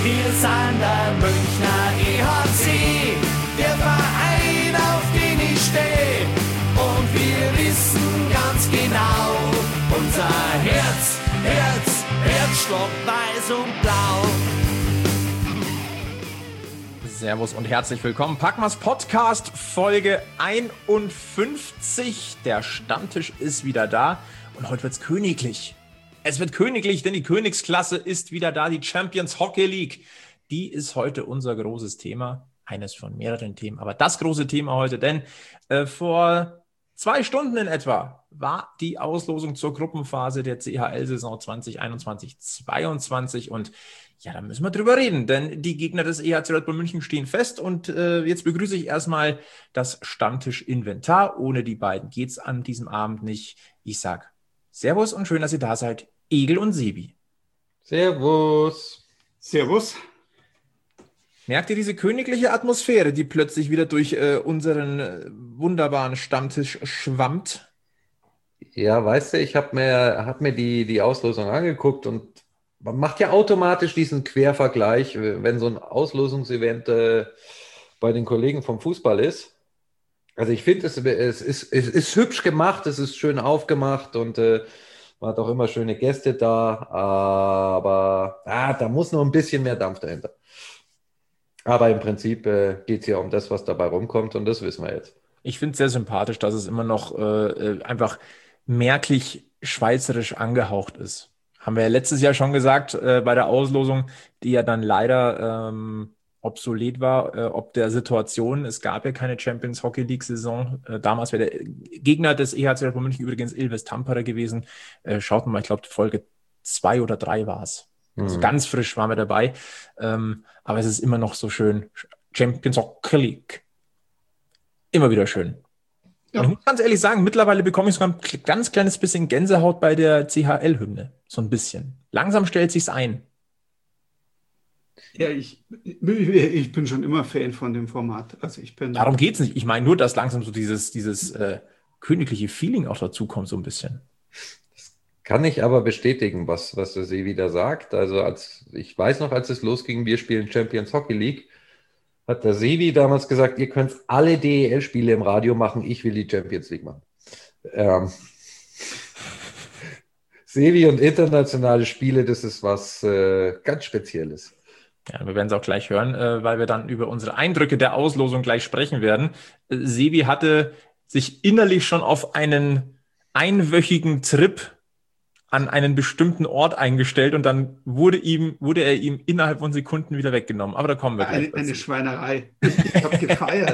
Wir sind der Münchner EHC, der Verein, auf den ich stehe. Und wir wissen ganz genau, unser Herzstock weiß und blau. Servus und herzlich willkommen. Packmas Podcast, Folge 51. Der Stammtisch ist wieder da und heute wird's königlich. Es wird königlich, denn die Königsklasse ist wieder da, die Champions Hockey League. Die ist heute unser großes Thema, eines von mehreren Themen, aber das große Thema heute, denn vor 2 Stunden in etwa war die Auslosung zur Gruppenphase der CHL-Saison 2021-22 und ja, da müssen wir drüber reden, denn die Gegner des EHC Red Bull München stehen fest und jetzt begrüße ich erstmal das Stammtisch-Inventar. Ohne die beiden geht's an diesem Abend nicht. Ich sag Servus und schön, dass ihr da seid, Egel und Sebi. Servus. Servus. Merkt ihr diese königliche Atmosphäre, die plötzlich wieder durch unseren wunderbaren Stammtisch schwammt? Ja, weißt du, ich hab mir die Auslosung angeguckt und man macht ja automatisch diesen Quervergleich, wenn so ein Auslosungsevent bei den Kollegen vom Fußball ist. Also ich finde, es ist hübsch gemacht, es ist schön aufgemacht und man hat auch immer schöne Gäste da, aber da muss noch ein bisschen mehr Dampf dahinter. Aber im Prinzip geht es ja um das, was dabei rumkommt und das wissen wir jetzt. Ich finde es sehr sympathisch, dass es immer noch einfach merklich schweizerisch angehaucht ist. Haben wir ja letztes Jahr schon gesagt bei der Auslosung, die ja dann leider obsolet war, ob der Situation. Es gab ja keine Champions Hockey League Saison. Damals wäre der Gegner des EHC Red Bull München übrigens Ilves Tampere gewesen. Schaut mal, ich glaube Folge 2 oder 3 war es. Also ganz frisch waren wir dabei. Aber es ist immer noch so schön. Champions Hockey League. Immer wieder schön. Ja. Und ich muss ganz ehrlich sagen, mittlerweile bekomme ich sogar ein ganz kleines bisschen Gänsehaut bei der CHL-Hymne. So ein bisschen. Langsam stellt sich's ein. Ja, ich bin schon immer Fan von dem Format. Also Darum geht's nicht. Ich meine nur, dass langsam so dieses königliche Feeling auch dazu kommt, so ein bisschen. Kann ich aber bestätigen, was der Sevi da sagt. Also ich weiß noch, als es losging, wir spielen Champions Hockey League, hat der Sevi damals gesagt, ihr könnt alle DEL-Spiele im Radio machen, ich will die Champions League machen. Sevi und internationale Spiele, das ist was ganz Spezielles. Ja, wir werden es auch gleich hören, weil wir dann über unsere Eindrücke der Auslosung gleich sprechen werden. Sevi hatte sich innerlich schon auf einen einwöchigen Trip an einen bestimmten Ort eingestellt und dann wurde er ihm innerhalb von Sekunden wieder weggenommen. Aber da kommen wir gleich dazu. Eine Schweinerei. Ich habe gefeiert.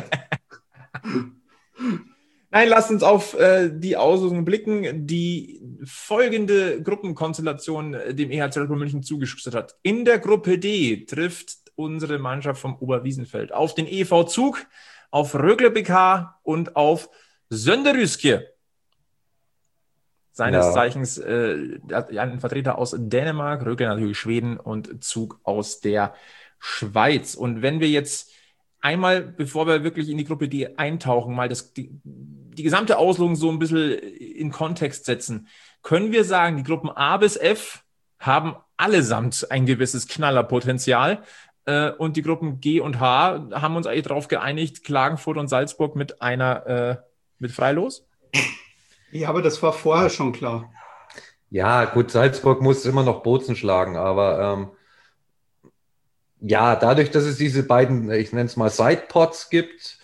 Nein, lasst uns auf die Auslosung blicken, die folgende Gruppenkonstellation dem EHC Red Bull München zugeschüttet hat. In der Gruppe D trifft unsere Mannschaft vom Oberwiesenfeld auf den EV Zug, auf Rögle BK und auf Sönderjyske. Seines Zeichens ein Vertreter aus Dänemark, Rögle natürlich Schweden und Zug aus der Schweiz. Und wenn wir jetzt einmal, bevor wir wirklich in die Gruppe D eintauchen, mal die gesamte Auslosung so ein bisschen in Kontext setzen, können wir sagen, die Gruppen A bis F haben allesamt ein gewisses Knallerpotenzial und die Gruppen G und H haben uns eigentlich darauf geeinigt, Klagenfurt und Salzburg mit Freilos. Ja, aber das war vorher schon klar. Ja, gut, Salzburg muss immer noch Bozen schlagen, aber dadurch, dass es diese beiden, ich nenne es mal Sidepots gibt,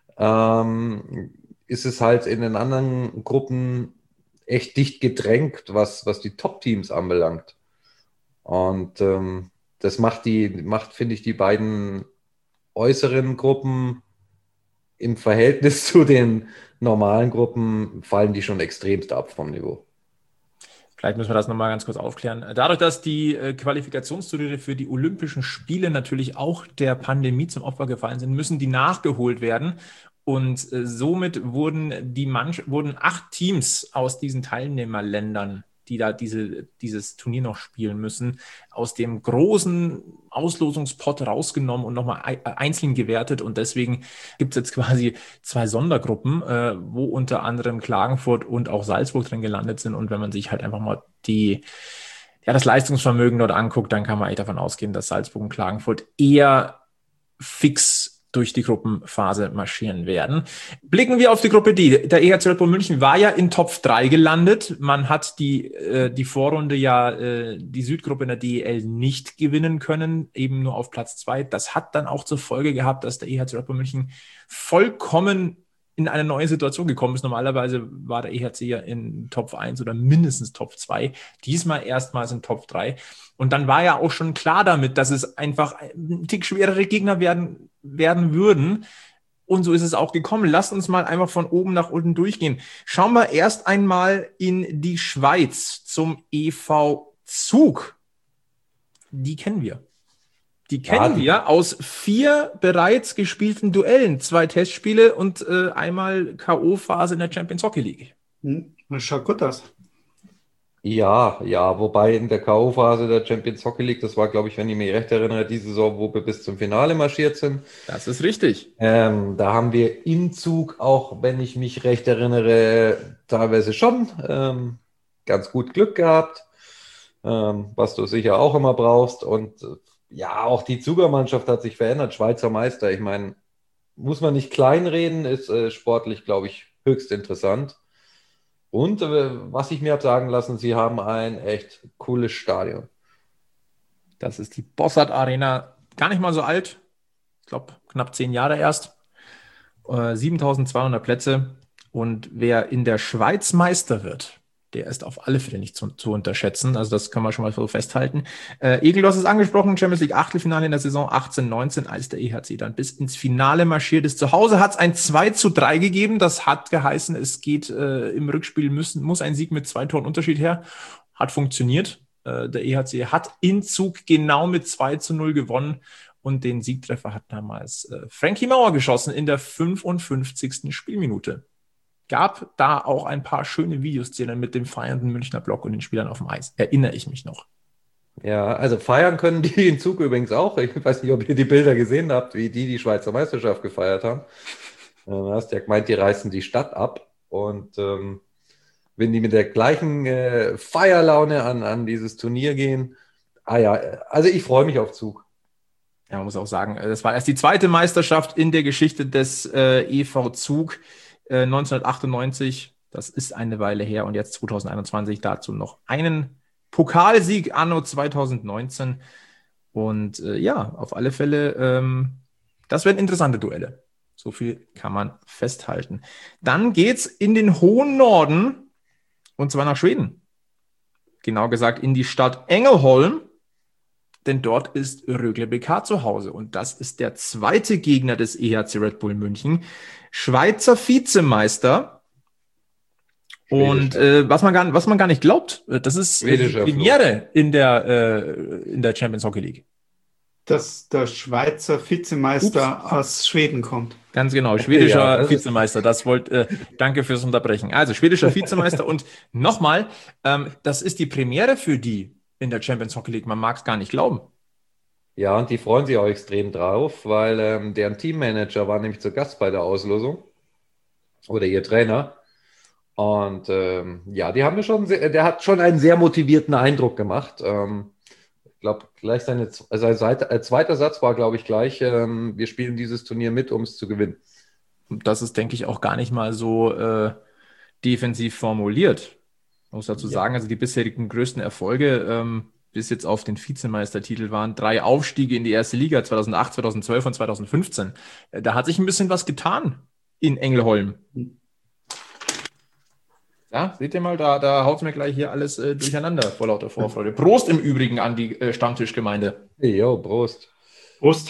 ist es halt in den anderen Gruppen echt dicht gedrängt, was die Top-Teams anbelangt. Und das macht, finde ich, die beiden äußeren Gruppen im Verhältnis zu den normalen Gruppen fallen die schon extremst ab vom Niveau. Vielleicht müssen wir das nochmal ganz kurz aufklären. Dadurch, dass die Qualifikationsturniere für die Olympischen Spiele natürlich auch der Pandemie zum Opfer gefallen sind, müssen die nachgeholt werden. Und somit wurden 8 Teams aus diesen Teilnehmerländern, die da dieses Turnier noch spielen müssen, aus dem großen Auslosungspot rausgenommen und nochmal einzeln gewertet. Und deswegen gibt es jetzt quasi 2 Sondergruppen, wo unter anderem Klagenfurt und auch Salzburg drin gelandet sind. Und wenn man sich halt einfach mal das Leistungsvermögen dort anguckt, dann kann man eigentlich davon ausgehen, dass Salzburg und Klagenfurt eher fix durch die Gruppenphase marschieren werden. Blicken wir auf die Gruppe D. Der EHC Red Bull München war ja in Top 3 gelandet. Man hat die Vorrunde die Südgruppe in der DEL nicht gewinnen können, eben nur auf Platz 2. Das hat dann auch zur Folge gehabt, dass der EHC Red Bull München vollkommen in eine neue Situation gekommen ist. Normalerweise war der EHC ja in Top 1 oder mindestens Top 2. Diesmal erstmals in Top 3. Und dann war ja auch schon klar damit, dass es einfach ein Tick schwerere Gegner werden würden. Und so ist es auch gekommen. Lasst uns mal einfach von oben nach unten durchgehen. Schauen wir erst einmal in die Schweiz zum EV Zug. Die kennen wir. Die kennen wir aus 4 bereits gespielten Duellen. 2 Testspiele und einmal K.O.-Phase in der Champions Hockey League. Das schaut gut aus. Ja, wobei in der K.O.-Phase der Champions Hockey League, das war, glaube ich, wenn ich mich recht erinnere, die Saison, wo wir bis zum Finale marschiert sind. Das ist richtig. Da haben wir im Zug auch, wenn ich mich recht erinnere, teilweise schon ganz gut Glück gehabt, was du sicher auch immer brauchst. Und ja, auch die Zugermannschaft hat sich verändert. Schweizer Meister, ich meine, muss man nicht kleinreden, ist sportlich, glaube ich, höchst interessant. Und was ich mir habe sagen lassen, sie haben ein echt cooles Stadion. Das ist die Bossard Arena, gar nicht mal so alt. Ich glaube, knapp 10 Jahre erst. 7.200 Plätze. Und wer in der Schweiz Meister wird, der ist auf alle Fälle nicht zu unterschätzen. Also das kann man schon mal so festhalten. Egel, du hast es angesprochen, Champions League Achtelfinale in der Saison 18/19, als der EHC dann bis ins Finale marschiert ist. Zu Hause hat es ein 2:3 gegeben. Das hat geheißen, es geht im Rückspiel, muss ein Sieg mit 2 Toren Unterschied her. Hat funktioniert. Der EHC hat in Zug genau mit 2:0 gewonnen. Und den Siegtreffer hat damals Frankie Mauer geschossen in der 55. Spielminute. Gab da auch ein paar schöne Videoszenen mit dem feiernden Münchner Block und den Spielern auf dem Eis. Erinnere ich mich noch. Ja, also feiern können die in Zug übrigens auch. Ich weiß nicht, ob ihr die Bilder gesehen habt, wie die Schweizer Meisterschaft gefeiert haben. Du hast ja gemeint, die reißen die Stadt ab. Und wenn die mit der gleichen Feierlaune an dieses Turnier gehen, also ich freue mich auf Zug. Ja, man muss auch sagen, das war erst die 2. Meisterschaft in der Geschichte des EV Zug. 1998, das ist eine Weile her, und jetzt 2021 dazu noch einen Pokalsieg anno 2019. Und auf alle Fälle, das werden interessante Duelle. So viel kann man festhalten. Dann geht's in den hohen Norden, und zwar nach Schweden. Genau gesagt in die Stadt Ängelholm, denn dort ist Rögle BK zu Hause. Und das ist der 2. Gegner des EHC Red Bull München. Schweizer Vizemeister. Und was man gar nicht glaubt, das ist die Premiere in der Champions Hockey League. Dass der Schweizer Vizemeister aus Schweden kommt. Ganz genau, schwedischer Vizemeister. Danke fürs Unterbrechen. Also schwedischer Vizemeister. Und nochmal, das ist die Premiere für die in der Champions Hockey League. Man mag es gar nicht glauben. Ja, und die freuen sich auch extrem drauf, weil deren Teammanager war nämlich zu Gast bei der Auslosung. Oder ihr Trainer. Und die haben der hat schon einen sehr motivierten Eindruck gemacht. Ich glaube, gleich sein zweiter Satz war, glaube ich, gleich, wir spielen dieses Turnier mit, um es zu gewinnen. Und das ist, denke ich, auch gar nicht mal so defensiv formuliert. Ich muss dazu sagen, also die bisherigen größten Erfolge bis jetzt auf den Vizemeistertitel waren 3 Aufstiege in die erste Liga 2008, 2012 und 2015. Da hat sich ein bisschen was getan in Ängelholm. Ja, seht ihr mal, da haut es mir gleich hier alles durcheinander vor lauter Vorfreude. Prost im Übrigen an die Stammtischgemeinde. Jo, Prost. Prost.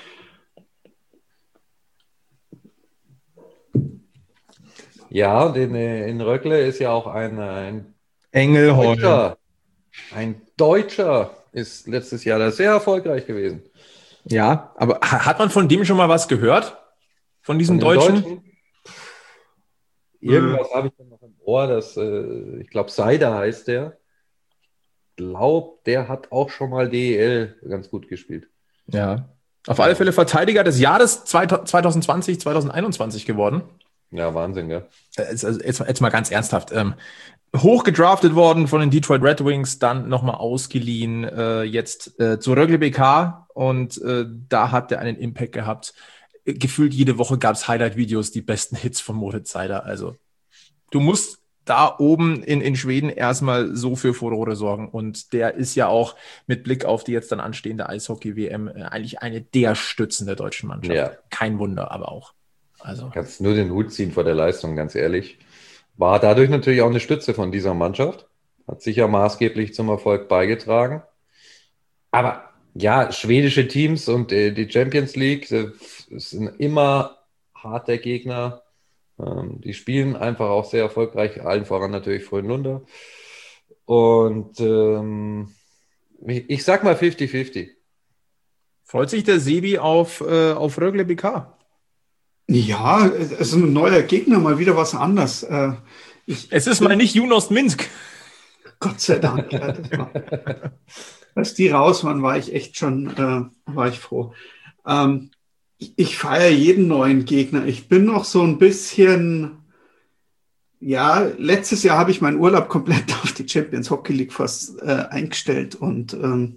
Ja, und in Rögle ist ja auch ein Ängelholm. Ein Deutscher ist letztes Jahr da sehr erfolgreich gewesen. Ja, aber hat man von dem schon mal was gehört? Von diesem Deutschen? Irgendwas habe ich dann noch im Ohr, ich glaube, Seider heißt der. Ich glaube, der hat auch schon mal DEL ganz gut gespielt. Ja, auf alle Fälle Verteidiger des Jahres 2020, 2021 geworden. Ja, Wahnsinn, gell? Jetzt mal ganz ernsthaft. Hoch gedraftet worden von den Detroit Red Wings, dann nochmal ausgeliehen, jetzt zu Rögle BK und da hat er einen Impact gehabt. Gefühlt jede Woche gab es Highlight-Videos, die besten Hits von Moritz Seider. Also du musst da oben in Schweden erstmal so für Furore sorgen. Und der ist ja auch mit Blick auf die jetzt dann anstehende Eishockey-WM eigentlich eine der Stützen der deutschen Mannschaft. Ja. Kein Wunder, aber auch. Also. Kannst nur den Hut ziehen vor der Leistung, ganz ehrlich. War dadurch natürlich auch eine Stütze von dieser Mannschaft. Hat sicher maßgeblich zum Erfolg beigetragen. Aber ja, schwedische Teams und die Champions League sind immer harte Gegner. Die spielen einfach auch sehr erfolgreich, allen voran natürlich Frölunda. Und ich sag mal 50-50. Freut sich der Sebi auf Rögle BK? Ja, es ist ein neuer Gegner, mal wieder was anderes. Es ist mal nicht Junost Minsk. Gott sei Dank. Ja, als die raus waren, war ich echt schon war ich froh. Ich feiere jeden neuen Gegner. Ich bin noch so ein bisschen, ja, letztes Jahr habe ich meinen Urlaub komplett auf die Champions Hockey League fast eingestellt und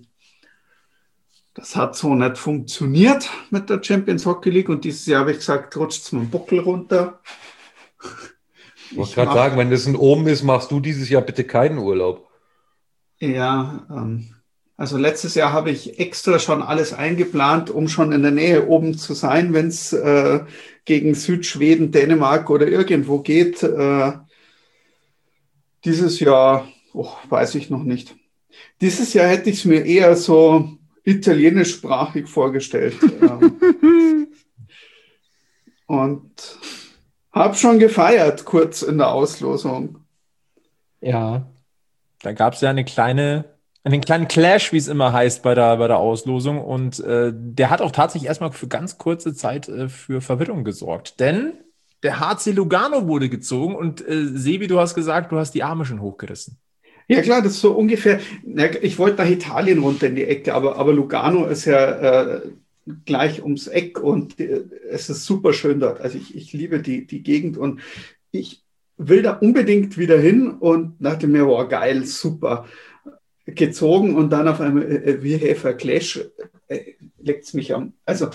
das hat so nicht funktioniert mit der Champions Hockey League und dieses Jahr habe ich gesagt, rutscht es mir den Buckel runter. Ich wollte gerade sagen, wenn das ein Omen ist, machst du dieses Jahr bitte keinen Urlaub. Ja, also letztes Jahr habe ich extra schon alles eingeplant, um schon in der Nähe oben zu sein, wenn es gegen Südschweden, Dänemark oder irgendwo geht. Dieses Jahr, weiß ich noch nicht. Dieses Jahr hätte ich es mir eher so italienischsprachig vorgestellt. Und habe schon gefeiert, kurz in der Auslosung. Ja, da gab es ja einen kleinen Clash, wie es immer heißt bei der Auslosung. Und der hat auch tatsächlich erstmal für ganz kurze Zeit für Verwirrung gesorgt. Denn der HC Lugano wurde gezogen und Sebi, du hast gesagt, du hast die Arme schon hochgerissen. Ja klar, das ist so ungefähr, ich wollte nach Italien runter in die Ecke, aber Lugano ist ja gleich ums Eck und es ist super schön dort. Also ich liebe die Gegend und ich will da unbedingt wieder hin und dachte mir, wow, geil, super. Gezogen und dann auf einmal, wir have a clash, leckt es mich an. Also.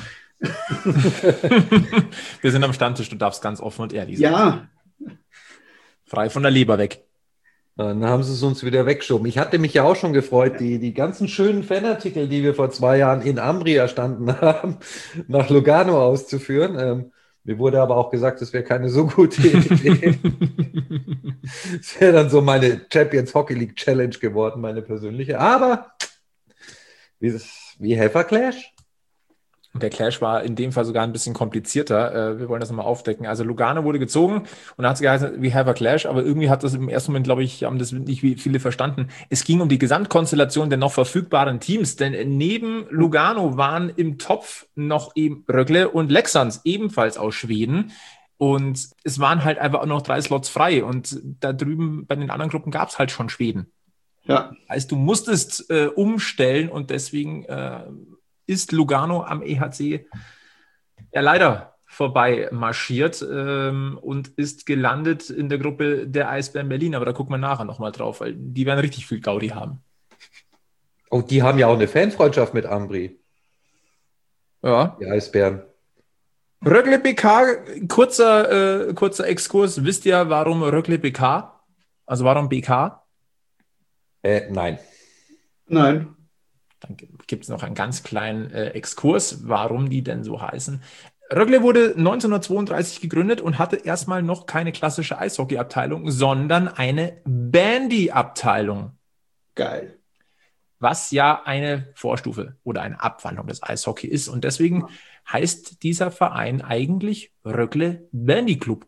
Wir sind am Stammtisch, du darfst ganz offen und ehrlich sein. Ja. Frei von der Leber weg. Dann haben sie es uns wieder weggeschoben. Ich hatte mich ja auch schon gefreut, die ganzen schönen Fanartikel, die wir vor 2 Jahren in Ambri erstanden haben, nach Lugano auszuführen. Mir wurde aber auch gesagt, das wäre keine so gute Idee. Das wäre dann so meine Champions Hockey League Challenge geworden, meine persönliche. Aber wie Helfer Clash? Der Clash war in dem Fall sogar ein bisschen komplizierter. Wir wollen das nochmal aufdecken. Also Lugano wurde gezogen und da hat es geheißen, we have a clash, aber irgendwie hat das im ersten Moment, glaube ich, haben das nicht viele verstanden. Es ging um die Gesamtkonstellation der noch verfügbaren Teams, denn neben Lugano waren im Topf noch eben Rögle und Leksands, ebenfalls aus Schweden. Und es waren halt einfach auch noch 3 Slots frei und da drüben bei den anderen Gruppen gab es halt schon Schweden. Ja. Also du musstest umstellen und deswegen ist Lugano am EHC ja leider vorbei marschiert und ist gelandet in der Gruppe der Eisbären Berlin. Aber da gucken wir nachher nochmal drauf, weil die werden richtig viel Gaudi haben. Oh, die haben ja auch eine Fanfreundschaft mit Ambri. Ja. Die Eisbären. Rögle BK, kurzer Exkurs. Wisst ihr, warum Rögle BK? Also warum BK? Nein. Nein. Dann gibt es noch einen ganz kleinen Exkurs, warum die denn so heißen. Rögle wurde 1932 gegründet und hatte erstmal noch keine klassische Eishockey-Abteilung, sondern eine Bandy-Abteilung. Geil. Was ja eine Vorstufe oder eine Abwandlung des Eishockey ist. Und deswegen heißt dieser Verein eigentlich Rögle Bandy Club.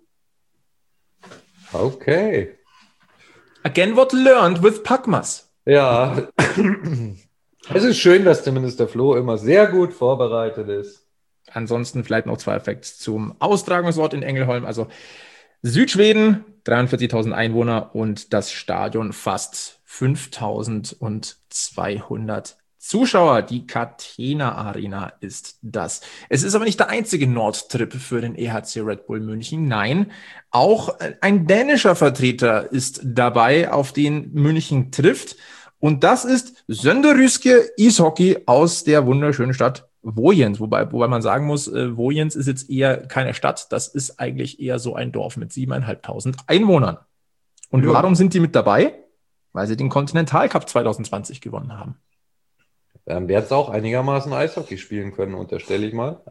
Okay. Again what learned with Packmas. Ja. Es ist schön, dass zumindest der Flo immer sehr gut vorbereitet ist. Ansonsten vielleicht noch 2 Facts zum Austragungsort in Ängelholm. Also Südschweden, 43.000 Einwohner und das Stadion fast 5.200 Zuschauer. Die Catena Arena ist das. Es ist aber nicht der einzige Nordtrip für den EHC Red Bull München. Nein, auch ein dänischer Vertreter ist dabei, auf den München trifft. Und das ist Sønderjyske Ishockey aus der wunderschönen Stadt Vojens. Wobei man sagen muss, Vojens ist jetzt eher keine Stadt. Das ist eigentlich eher so ein Dorf mit 7.500 Einwohnern. Und warum sind die mit dabei? Weil sie den Continental Cup 2020 gewonnen haben. Dann werden es auch einigermaßen Eishockey spielen können, unterstelle ich mal.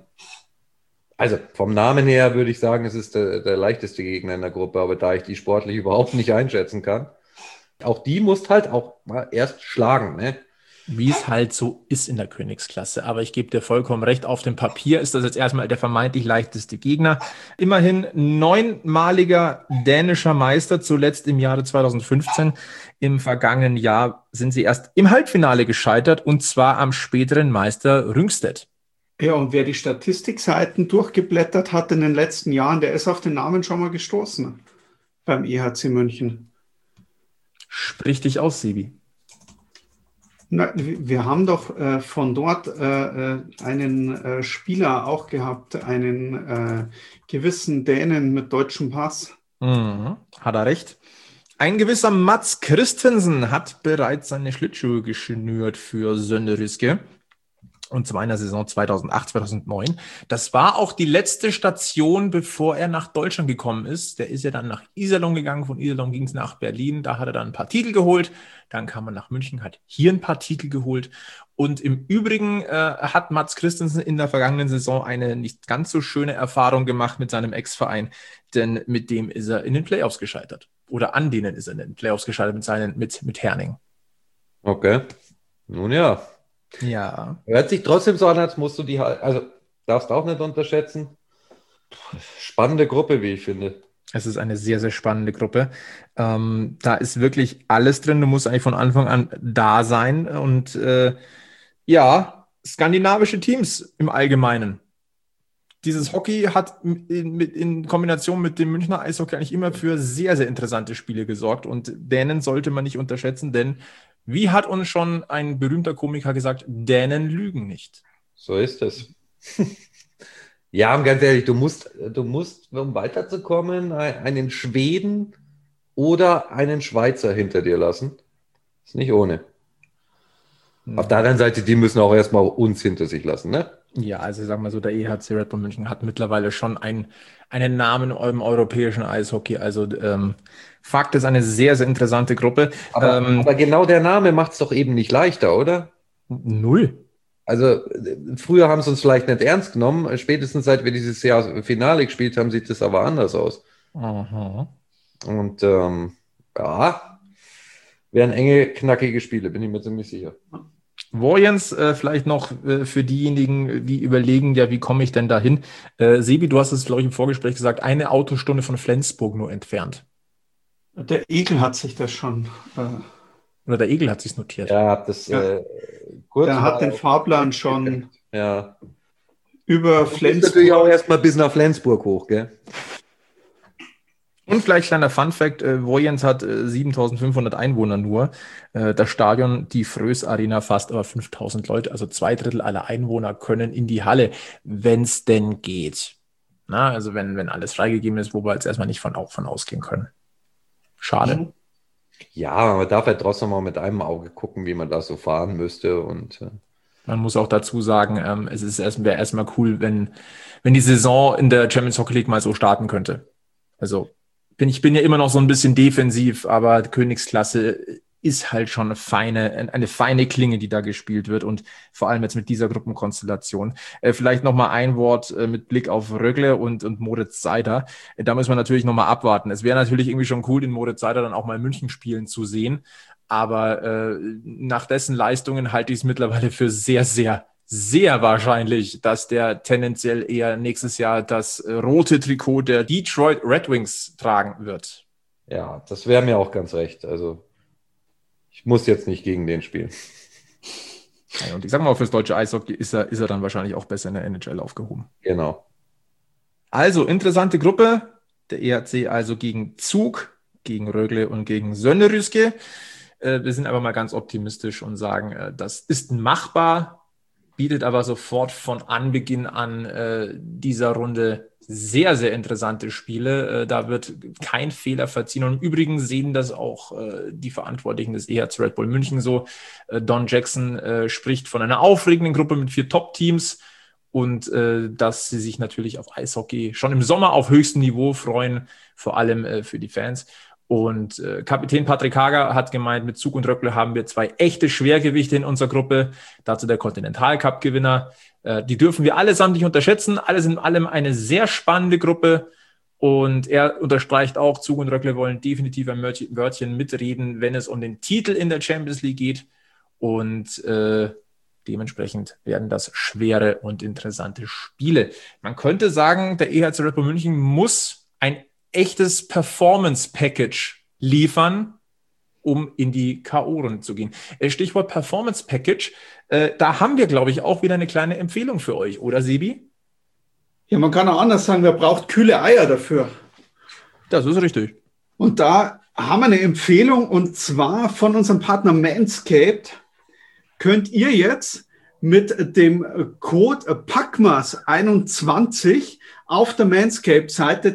Also vom Namen her würde ich sagen, es ist der leichteste Gegner in der Gruppe, aber da ich die sportlich überhaupt nicht einschätzen kann, auch die musst halt auch mal erst schlagen, ne? Wie es halt so ist in der Königsklasse. Aber ich gebe dir vollkommen recht, auf dem Papier ist das jetzt erstmal der vermeintlich leichteste Gegner. Immerhin 9-maliger dänischer Meister, zuletzt im Jahre 2015. Im vergangenen Jahr sind sie erst im Halbfinale gescheitert, und zwar am späteren Meister Rungstedt. Ja, und wer die Statistikseiten durchgeblättert hat in den letzten Jahren, der ist auf den Namen schon mal gestoßen beim EHC München. Sprich dich aus, Sebi. Na, wir haben doch von dort einen Spieler auch gehabt, einen gewissen Dänen mit deutschem Pass. Mhm, hat er recht. Ein gewisser Mats Christensen hat bereits seine Schlittschuhe geschnürt für Sønderjyske. Und zwar in der Saison 2008, 2009. Das war auch die letzte Station, bevor er nach Deutschland gekommen ist. Der ist ja dann nach Iserlohn gegangen. Von Iserlohn ging es nach Berlin. Da hat er dann ein paar Titel geholt. Dann kam er nach München, hat hier ein paar Titel geholt. Und im Übrigen hat Mats Christensen in der vergangenen Saison eine nicht ganz so schöne Erfahrung gemacht mit seinem Ex-Verein. Denn mit dem ist er in den Playoffs gescheitert. Oder an denen ist er in den Playoffs gescheitert mit Herning. Okay. Nun ja. Ja. Hört sich trotzdem so an, als musst du die halt, also darfst auch nicht unterschätzen. Spannende Gruppe, wie ich finde. Es ist eine sehr, sehr spannende Gruppe. Da ist wirklich alles drin. Du musst eigentlich von Anfang an da sein. Und ja, skandinavische Teams im Allgemeinen. Dieses Hockey hat in Kombination mit dem Münchner Eishockey eigentlich immer für sehr, sehr interessante Spiele gesorgt. Und Dänen sollte man nicht unterschätzen, denn wie hat uns schon ein berühmter Komiker gesagt, Dänen lügen nicht. So ist es. Ja, und ganz ehrlich, du musst, um weiterzukommen, einen Schweden oder einen Schweizer hinter dir lassen. Ist nicht ohne. Auf der anderen Seite, die müssen auch erstmal uns hinter sich lassen, ne? Ja, also sagen wir so, der EHC Red Bull München hat mittlerweile schon einen Namen im europäischen Eishockey. Also Fakt ist eine sehr, sehr interessante Gruppe. Aber genau der Name macht es doch eben nicht leichter, oder? Null. Also früher haben sie uns vielleicht nicht ernst genommen. Spätestens seit wir dieses Jahr Finale gespielt haben, sieht es aber anders aus. Aha. Und ja, wären enge, knackige Spiele, bin ich mir ziemlich sicher. Vojens, vielleicht noch für diejenigen, die überlegen, ja, wie komme ich denn dahin? Sebi, du hast es, glaube ich, im Vorgespräch gesagt, eine Autostunde von Flensburg nur entfernt. Der Egel hat sich das schon... Oder der Egel hat sich notiert. Ja, das kurz. Der hat den Fahrplan schon über Flensburg. Das ist natürlich auch erstmal bis nach Flensburg hoch, gell? Und vielleicht kleiner Funfact, Vojens hat 7.500 Einwohner nur. Das Stadion, die Frös Arena, fasst aber 5.000 Leute. Also 2/3 aller Einwohner können in die Halle, wenn es denn geht. Na, also wenn alles freigegeben ist, wo wir jetzt erstmal nicht von ausgehen können. Schade. Mhm. Ja, man darf ja trotzdem mal mit einem Auge gucken, wie man da so fahren müsste. Und man muss auch dazu sagen, wäre erstmal cool, wenn die Saison in der Champions Hockey League mal so starten könnte. Also ich bin ja immer noch so ein bisschen defensiv, aber Königsklasse ist halt schon eine feine Klinge, die da gespielt wird, und vor allem jetzt mit dieser Gruppenkonstellation. Vielleicht nochmal ein Wort mit Blick auf Rögle und Moritz Seider. Da müssen wir natürlich nochmal abwarten. Es wäre natürlich irgendwie schon cool, den Moritz Seider dann auch mal in München spielen zu sehen, aber nach dessen Leistungen halte ich es mittlerweile für sehr, sehr, sehr wahrscheinlich, dass der tendenziell eher nächstes Jahr das rote Trikot der Detroit Red Wings tragen wird. Ja, das wäre mir auch ganz recht. Also ich muss jetzt nicht gegen den spielen. Ja, und ich sage mal, fürs deutsche Eishockey ist er dann wahrscheinlich auch besser in der NHL aufgehoben. Genau. Also, interessante Gruppe. Der EHC also gegen Zug, gegen Rögle und gegen Sønderjyske. Wir sind aber mal ganz optimistisch und sagen, das ist machbar, bietet aber sofort von Anbeginn an dieser Runde sehr, sehr interessante Spiele. Da wird kein Fehler verziehen. Und im Übrigen sehen das auch die Verantwortlichen des EHC Red Bull München so. Don Jackson spricht von einer aufregenden Gruppe mit 4 Top-Teams und dass sie sich natürlich auf Eishockey schon im Sommer auf höchstem Niveau freuen, vor allem für die Fans. Und Kapitän Patrick Hager hat gemeint, mit Zug und Röckle haben wir 2 echte Schwergewichte in unserer Gruppe. Dazu der Continental-Cup-Gewinner. Die dürfen wir allesamt nicht unterschätzen. Alles in allem eine sehr spannende Gruppe. Und er unterstreicht auch, Zug und Röckle wollen definitiv ein Wörtchen mitreden, wenn es um den Titel in der Champions League geht. Und dementsprechend werden das schwere und interessante Spiele. Man könnte sagen, der EHC Red Bull München muss ein echtes Performance-Package liefern, um in die K.O.-Runde zu gehen. Stichwort Performance-Package, da haben wir, glaube ich, auch wieder eine kleine Empfehlung für euch, oder Sebi? Ja, man kann auch anders sagen, wer braucht kühle Eier dafür. Das ist richtig. Und da haben wir eine Empfehlung, und zwar von unserem Partner Manscaped. Könnt ihr jetzt mit dem Code PACMAS21 auf der Manscaped-Seite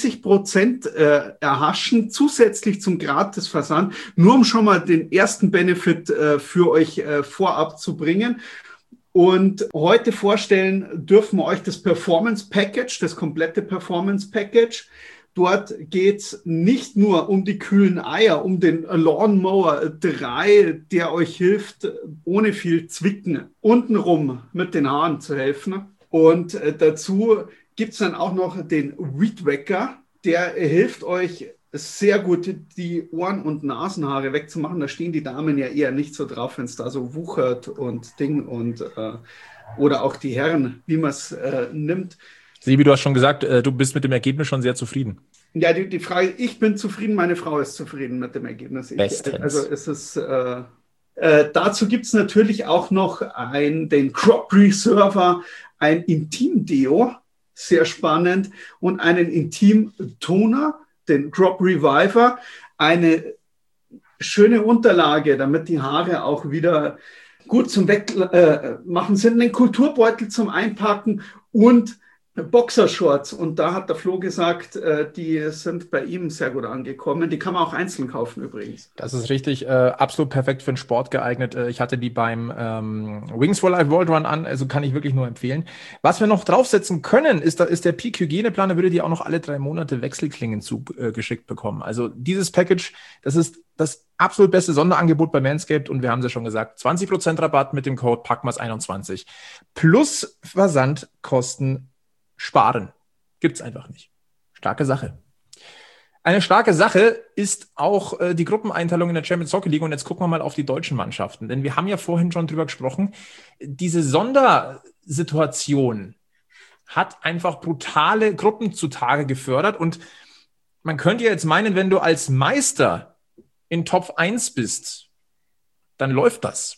20% erhaschen, zusätzlich zum Gratisversand, nur um schon mal den ersten Benefit für euch vorab zu bringen. Und heute vorstellen dürfen wir euch das Performance Package, das komplette Performance Package. Dort geht's nicht nur um die kühlen Eier, um den Lawnmower 3, der euch hilft, ohne viel Zwicken untenrum mit den Haaren zu helfen. Und dazu gibt's dann auch noch den Weed Wacker, der hilft euch sehr gut, die Ohren- und Nasenhaare wegzumachen. Da stehen die Damen ja eher nicht so drauf, wenn es da so wuchert und Ding und oder auch die Herren, wie man es nimmt. Sebi, du hast schon gesagt, du bist mit dem Ergebnis schon sehr zufrieden. Ja, die Frage, ich bin zufrieden, meine Frau ist zufrieden mit dem Ergebnis. Also es ist, dazu gibt es natürlich auch noch den Crop Preserver, ein Intim-Deo, sehr spannend, und einen Intim-Toner, den Crop Reviver, eine schöne Unterlage, damit die Haare auch wieder gut zum Wegmachen sind, einen Kulturbeutel zum Einpacken und Boxershorts. Und da hat der Flo gesagt, die sind bei ihm sehr gut angekommen. Die kann man auch einzeln kaufen übrigens. Das ist richtig, absolut perfekt für den Sport geeignet. Ich hatte die beim Wings for Life World Run an, also kann ich wirklich nur empfehlen. Was wir noch draufsetzen können, ist der Peak Hygieneplan, da würdet ihr auch noch alle 3 Monate Wechselklingen zugeschickt bekommen. Also dieses Package, das ist das absolut beste Sonderangebot bei Manscaped, und wir haben es ja schon gesagt, 20% Rabatt mit dem Code PACMAS21 plus Versandkosten sparen. Gibt's einfach nicht. Starke Sache. Eine starke Sache ist auch die Gruppeneinteilung in der Champions Hockey League, und jetzt gucken wir mal auf die deutschen Mannschaften, denn wir haben ja vorhin schon drüber gesprochen, diese Sondersituation hat einfach brutale Gruppen zutage gefördert, und man könnte ja jetzt meinen, wenn du als Meister in Top 1 bist, dann läuft das.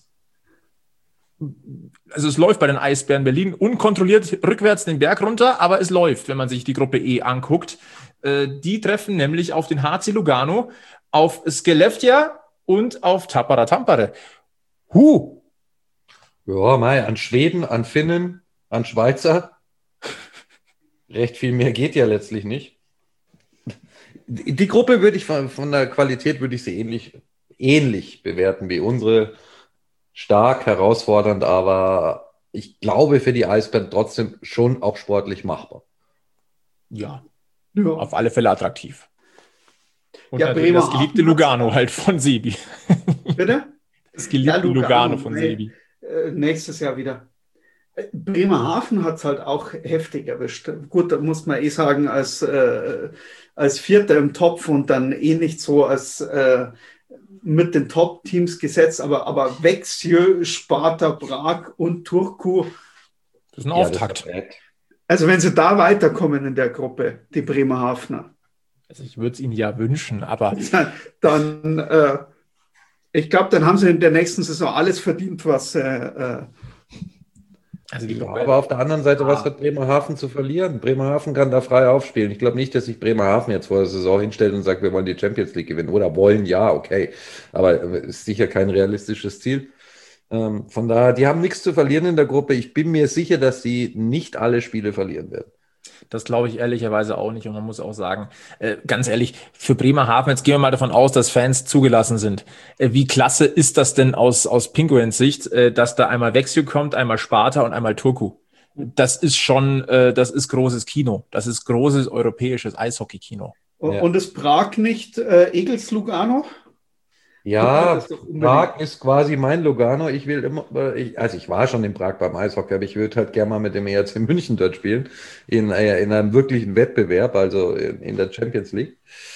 Also es läuft bei den Eisbären Berlin unkontrolliert rückwärts den Berg runter, aber es läuft, wenn man sich die Gruppe E anguckt. Die treffen nämlich auf den HC Lugano, auf Skellefteå und auf Tappara Tampere. Ja, mei, an Schweden, an Finnen, an Schweizer. Recht viel mehr geht ja letztlich nicht. Die Gruppe würde ich von der Qualität würde ich sie ähnlich bewerten wie unsere. Stark, herausfordernd, aber ich glaube für die Eisbären trotzdem schon auch sportlich machbar. Ja. Auf alle Fälle attraktiv. Und ja, natürlich das geliebte Lugano halt von Sebi. Bitte? Das geliebte Lugano von Sebi. Nächstes Jahr wieder. Bremerhaven hat es halt auch heftig erwischt. Gut, da muss man sagen, als Vierter im Topf und dann nicht so als mit den Top-Teams gesetzt, aber Växjö, Sparta, Prag und Turku. Das ist ein Auftakt. Also wenn sie da weiterkommen in der Gruppe, die Bremerhavener. Also ich würde es ihnen ja wünschen, aber... Dann, ich glaube, dann haben sie in der nächsten Saison alles verdient, was... Also die Ja, Gruppe, aber auf der anderen Seite, was hat Bremerhaven zu verlieren? Bremerhaven kann da frei aufspielen. Ich glaube nicht, dass sich Bremerhaven jetzt vor der Saison hinstellt und sagt, wir wollen die Champions League gewinnen. Oder wollen, ja, okay. Aber ist sicher kein realistisches Ziel. Von daher, die haben nichts zu verlieren in der Gruppe. Ich bin mir sicher, dass sie nicht alle Spiele verlieren werden. das glaube ich ehrlicherweise auch nicht. Und man muss auch sagen, ganz ehrlich, für Bremerhaven, jetzt gehen wir mal davon aus, dass Fans zugelassen sind. Wie klasse ist das denn aus Pinguins Sicht, dass da einmal Växjö kommt, einmal Sparta und einmal Turku? Das ist schon, das ist großes Kino. Das ist großes europäisches Eishockey-Kino. Ja. Und ist Prag nicht Egels Lugano? Ja, Das doch unbedingt. Prag ist quasi mein Lugano. Ich will immer, also ich war schon in Prag beim Eishockey, aber ich würde halt gerne mal mit dem ERC München dort spielen, in einem wirklichen Wettbewerb, also in der Champions League.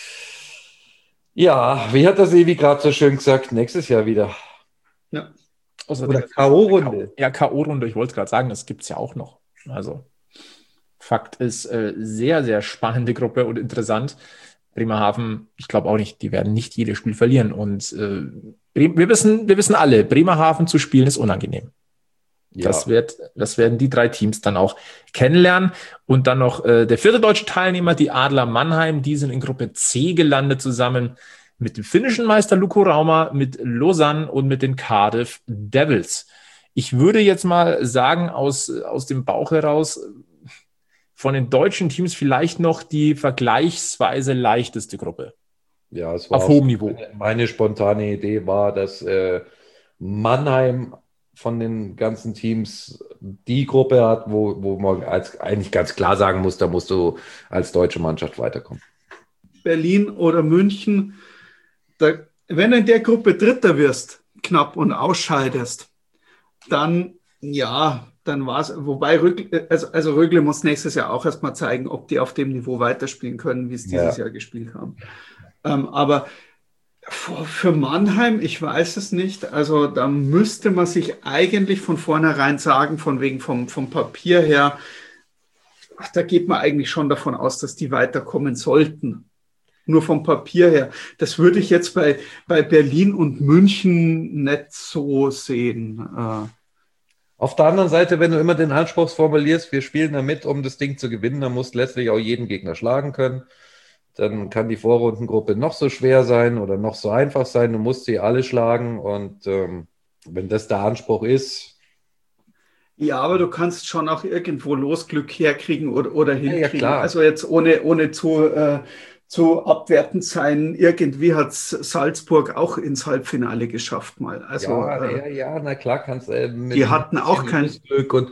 Ja, wie hat der Sevi gerade so schön gesagt, nächstes Jahr wieder. Ja. Oder K.O.-Runde. Ja, K.O.-Runde, ich wollte es gerade sagen, das gibt es ja auch noch. Also Fakt ist, sehr, sehr spannende Gruppe und interessant. Bremerhaven, ich glaube auch nicht, die werden nicht jedes Spiel verlieren. Und wir wissen alle, Bremerhaven zu spielen ist unangenehm. Ja. Das werden die 3 Teams dann auch kennenlernen. Und dann noch der 4. deutsche Teilnehmer, die Adler Mannheim, die sind in Gruppe C gelandet zusammen mit dem finnischen Meister Lukko Rauma, mit Lausanne und mit den Cardiff Devils. Ich würde jetzt mal sagen, aus dem Bauch heraus, von den deutschen Teams vielleicht noch die vergleichsweise leichteste Gruppe. Ja, es war Auf hohem Niveau. Meine spontane Idee war, dass Mannheim von den ganzen Teams die Gruppe hat, wo man eigentlich ganz klar sagen muss, da musst du als deutsche Mannschaft weiterkommen. Berlin oder München, wenn du in der Gruppe Dritter wirst, knapp und ausscheidest, dann war es, wobei Rögle muss nächstes Jahr auch erstmal zeigen, ob die auf dem Niveau weiterspielen können, wie es dieses Jahr gespielt haben. Aber für Mannheim, ich weiß es nicht, also da müsste man sich eigentlich von vornherein sagen, von wegen vom Papier her, da geht man eigentlich schon davon aus, dass die weiterkommen sollten. Nur vom Papier her. Das würde ich jetzt bei Berlin und München nicht so sehen. Auf der anderen Seite, wenn du immer den Anspruch formulierst, wir spielen damit, um das Ding zu gewinnen, dann musst du letztlich auch jeden Gegner schlagen können. Dann kann die Vorrundengruppe noch so schwer sein oder noch so einfach sein. Du musst sie alle schlagen. Und wenn das der Anspruch ist. Ja, aber du kannst schon auch irgendwo Losglück herkriegen oder hinkriegen. Ja, klar. Also jetzt ohne zu abwertend sein, irgendwie hat Salzburg auch ins Halbfinale geschafft mal. Also, na klar kannst die hatten auch kein Glück und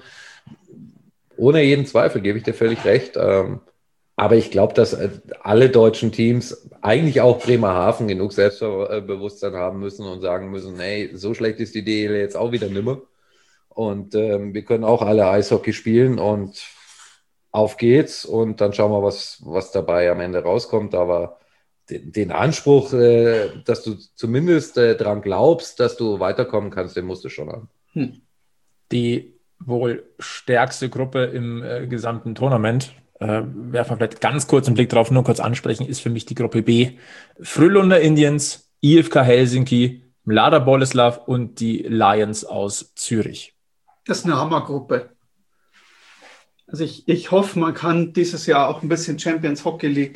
ohne jeden Zweifel gebe ich dir völlig recht. Aber ich glaube, dass alle deutschen Teams, eigentlich auch Bremerhaven, genug Selbstbewusstsein haben müssen und sagen müssen, hey, so schlecht ist die DEL jetzt auch wieder nimmer. Und wir können auch alle Eishockey spielen und auf geht's und dann schauen wir, was dabei am Ende rauskommt. Aber den Anspruch, dass du zumindest dran glaubst, dass du weiterkommen kannst, den musst du schon haben. Die wohl stärkste Gruppe im gesamten Tournament, werfen wir vielleicht ganz kurz einen Blick drauf, nur kurz ansprechen, ist für mich die Gruppe B. Frölunda Indians, IFK Helsinki, Mlada Boleslav und die Lions aus Zürich. Das ist eine Hammergruppe. Also ich hoffe, man kann dieses Jahr auch ein bisschen Champions Hockey League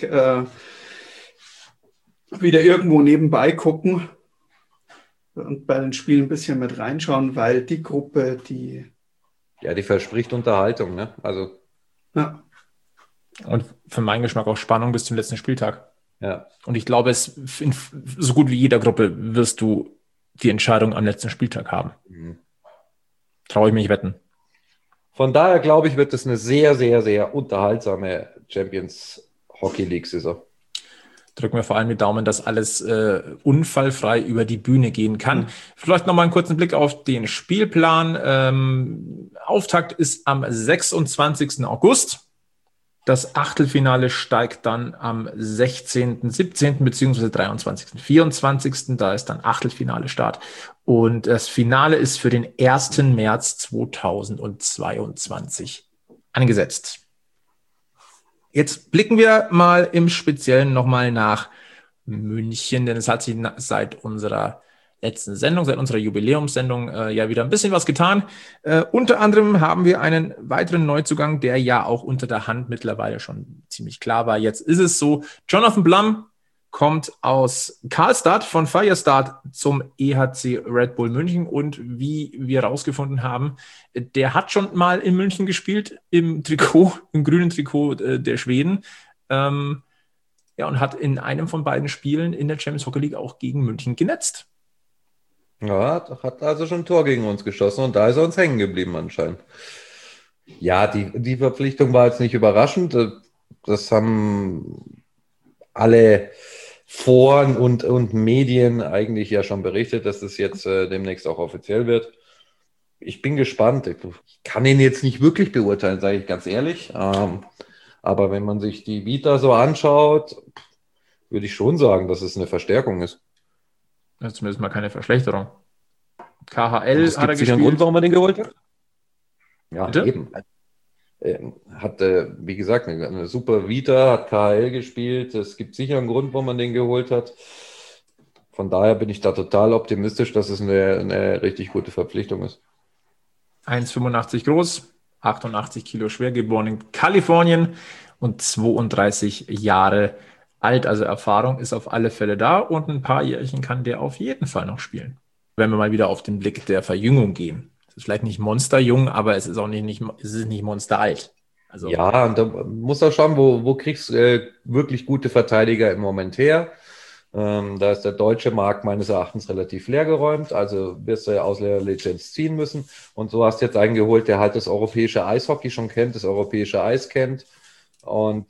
wieder irgendwo nebenbei gucken und bei den Spielen ein bisschen mit reinschauen, weil die Gruppe, die verspricht Unterhaltung, ne? Also. Ja. Und für meinen Geschmack auch Spannung bis zum letzten Spieltag. Ja. Und ich glaube, in so gut wie jeder Gruppe wirst du die Entscheidung am letzten Spieltag haben. Traue ich mich wetten. Von daher, glaube ich, wird es eine sehr, sehr, sehr unterhaltsame Champions Hockey League-Saison. Drücken wir vor allem die Daumen, dass alles unfallfrei über die Bühne gehen kann. Vielleicht nochmal einen kurzen Blick auf den Spielplan. Auftakt ist am 26. August. Das Achtelfinale steigt dann am 16., 17. bzw. 23., 24. Da ist dann Achtelfinale-Start. Und das Finale ist für den 1. März 2022 angesetzt. Jetzt blicken wir mal im Speziellen nochmal nach München, denn es hat sich seit unserer letzten Sendung, seit unserer Jubiläumssendung, ja wieder ein bisschen was getan. Unter anderem haben wir einen weiteren Neuzugang, der ja auch unter der Hand mittlerweile schon ziemlich klar war. Jetzt ist es so, Jonathan Blum kommt aus Karlstad von Firestart zum EHC Red Bull München und wie wir herausgefunden haben, der hat schon mal in München gespielt im grünen Trikot der Schweden. Ja, und hat in einem von beiden Spielen in der Champions Hockey League auch gegen München genetzt. Ja, hat also schon ein Tor gegen uns geschossen und da ist er uns hängen geblieben anscheinend. Ja, die Verpflichtung war jetzt nicht überraschend. Das haben alle Foren und Medien eigentlich ja schon berichtet, dass das jetzt demnächst auch offiziell wird. Ich bin gespannt. Ich kann ihn jetzt nicht wirklich beurteilen, sage ich ganz ehrlich. Aber wenn man sich die Vita so anschaut, würde ich schon sagen, dass es eine Verstärkung ist. Das ist zumindest mal keine Verschlechterung. KHL es hat er gibt sicher gespielt. einen Grund, warum er den geholt hat. Ja, Bitte? eben. Hat, wie gesagt, eine super Vita, hat KHL gespielt. Es gibt sicher einen Grund, warum man den geholt hat. Von daher bin ich da total optimistisch, dass es eine richtig gute Verpflichtung ist. 1,85 groß, 88 Kilo schwer, geboren in Kalifornien und 32 Jahre alt. Also Erfahrung ist auf alle Fälle da und ein paar Jährchen kann der auf jeden Fall noch spielen. Wenn wir mal wieder auf den Blick der Verjüngung gehen. Es ist vielleicht nicht monsterjung, aber es ist auch nicht monsteralt. Also, ja, und da musst du auch schauen, wo kriegst du wirklich gute Verteidiger im Moment her. Da ist der deutsche Markt meines Erachtens relativ leergeräumt, also wirst du Ausleihlizenz ziehen müssen. Und so hast du jetzt einen geholt, der halt das europäische Eishockey schon kennt, das europäische Eis kennt. Und